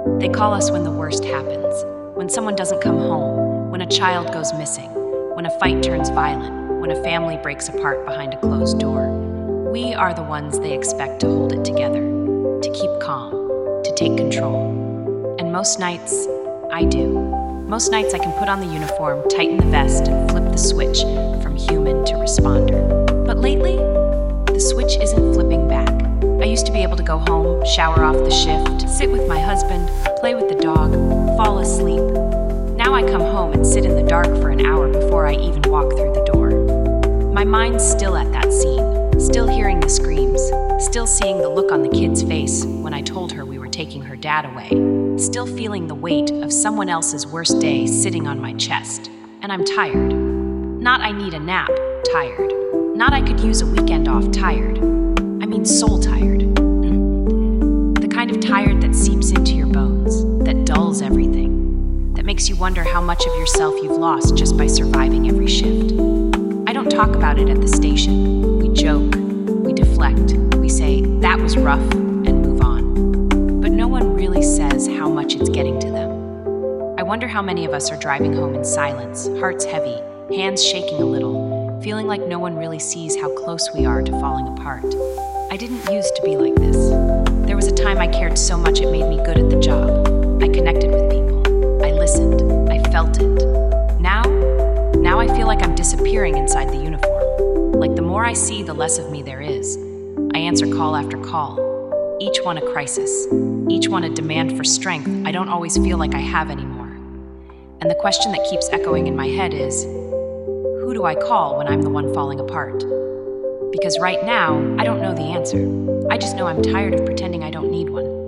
They call us when the worst happens, when someone doesn't come home, when a child goes missing, when a fight turns violent, when a family breaks apart behind a closed door. We are the ones they expect to hold it together, to keep calm, to take control. And most nights, I do. Most nights I can put on the uniform, tighten the vest, and flip the switch from human to responder. But lately, the switch isn't flipping back. I used to be able to go home, shower off the shift, sit with my husband, play with the dog, fall asleep. Now I come home and sit in the dark for an hour before I even walk through the door. My mind's still at that scene, still hearing the screams, still seeing the look on the kid's face when I told her we were taking her dad away, still feeling the weight of someone else's worst day sitting on my chest. And I'm tired. Not I need a nap, tired. Not I could use a weekend off, tired. I mean soul tired. The kind of tired that seeps into your bones, that dulls everything, that makes you wonder how much of yourself you've lost just by surviving every shift. I don't talk about it at the station. We joke, we deflect, we say, that was rough, and move on. But no one really says how much it's getting to them. I wonder how many of us are driving home in silence, hearts heavy, hands shaking a little, feeling like no one really sees how close we are to falling apart. I didn't used to be like this. There was a time I cared so much it made me good at the job. I connected with people. I listened. I felt it. Now I feel like I'm disappearing inside the uniform. Like the more I see, the less of me there is. I answer call after call. Each one a crisis. Each one a demand for strength I don't always feel like I have anymore. And the question that keeps echoing in my head is, who do I call when I'm the one falling apart? Because right now, I don't know the answer. I just know I'm tired of pretending I don't need one.